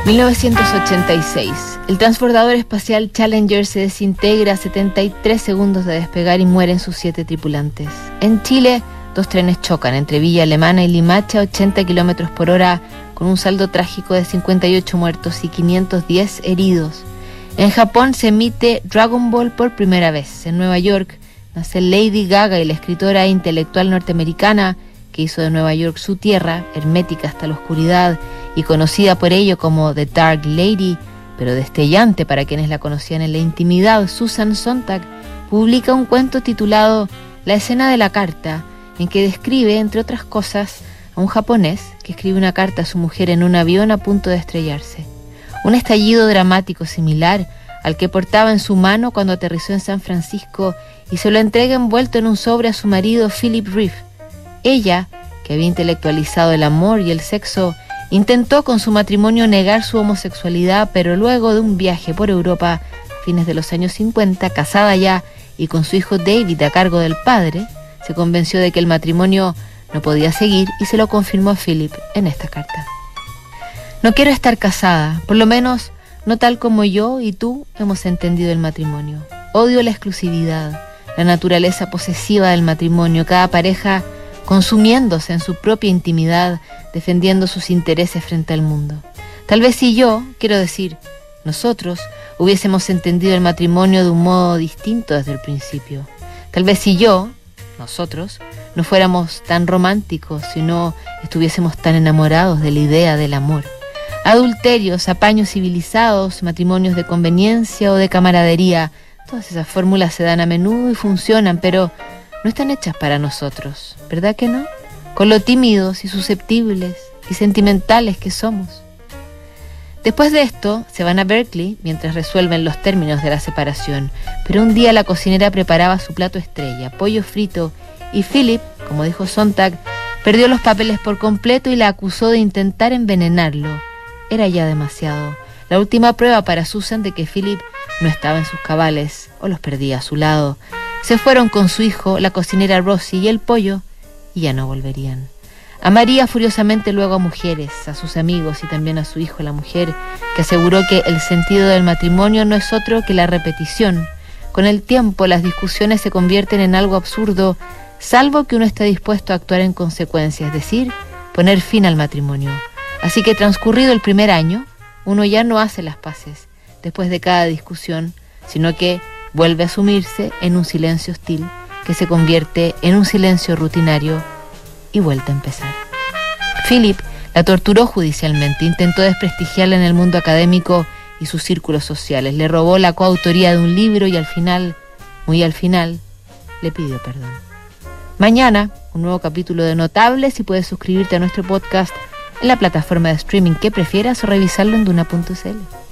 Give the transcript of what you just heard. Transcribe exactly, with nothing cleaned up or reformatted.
mil novecientos ochenta y seis. El transbordador espacial Challenger se desintegra a setenta y tres segundos de despegar y mueren sus siete tripulantes. En Chile, dos trenes chocan entre Villa Alemana y Limache a ochenta kilómetros por hora, con un saldo trágico de cincuenta y ocho muertos y quinientos diez heridos. En Japón se emite Dragon Ball por primera vez. En Nueva York nace Lady Gaga y la escritora e intelectual norteamericana que hizo de Nueva York su tierra, hermética hasta la oscuridad y conocida por ello como The Dark Lady, pero destellante para quienes la conocían en la intimidad. Susan Sontag publica un cuento titulado La escena de la carta, en que describe, entre otras cosas, a un japonés que escribe una carta a su mujer en un avión a punto de estrellarse. Un estallido dramático similar al que portaba en su mano cuando aterrizó en San Francisco y se lo entrega envuelto en un sobre a su marido Philip Reeve. Ella, que había intelectualizado el amor y el sexo, intentó con su matrimonio negar su homosexualidad, pero luego de un viaje por Europa a fines de los años cincuenta, casada ya y con su hijo David a cargo del padre, se convenció de que el matrimonio no podía seguir y se lo confirmó a Philip en esta carta. No quiero estar casada, por lo menos no tal como yo y tú hemos entendido el matrimonio. Odio la exclusividad, la naturaleza posesiva del matrimonio, cada pareja consumiéndose en su propia intimidad, defendiendo sus intereses frente al mundo. Tal vez si yo, quiero decir, nosotros, hubiésemos entendido el matrimonio de un modo distinto desde el principio. Tal vez si yo, nosotros, no fuéramos tan románticos, si no estuviésemos tan enamorados de la idea del amor. Adulterios, apaños civilizados, matrimonios de conveniencia o de camaradería, todas esas fórmulas se dan a menudo y funcionan, pero no están hechas para nosotros, ¿verdad que no? Con lo tímidos y susceptibles y sentimentales que somos. Después de esto, se van a Berkeley mientras resuelven los términos de la separación, pero un día la cocinera preparaba su plato estrella, pollo frito, y Philip, como dijo Sontag, perdió los papeles por completo y la acusó de intentar envenenarlo. Era ya demasiado. La última prueba para Susan de que Philip no estaba en sus cabales o los perdía a su lado. Se fueron con su hijo, la cocinera Rosie y el pollo, y ya no volverían. Amaría furiosamente luego a mujeres, a sus amigos y también a su hijo, la mujer, que aseguró que el sentido del matrimonio no es otro que la repetición. Con el tiempo las discusiones se convierten en algo absurdo, salvo que uno esté dispuesto a actuar en consecuencia, es decir, poner fin al matrimonio. Así que transcurrido el primer año, uno ya no hace las paces después de cada discusión, sino que vuelve a sumirse en un silencio hostil que se convierte en un silencio rutinario y vuelta a empezar. Philip la torturó judicialmente, intentó desprestigiarla en el mundo académico y sus círculos sociales, le robó la coautoría de un libro y al final, muy al final, le pidió perdón. Mañana, un nuevo capítulo de Notables y puedes suscribirte a nuestro podcast en la plataforma de streaming que prefieras o revisarlo en duna punto c l.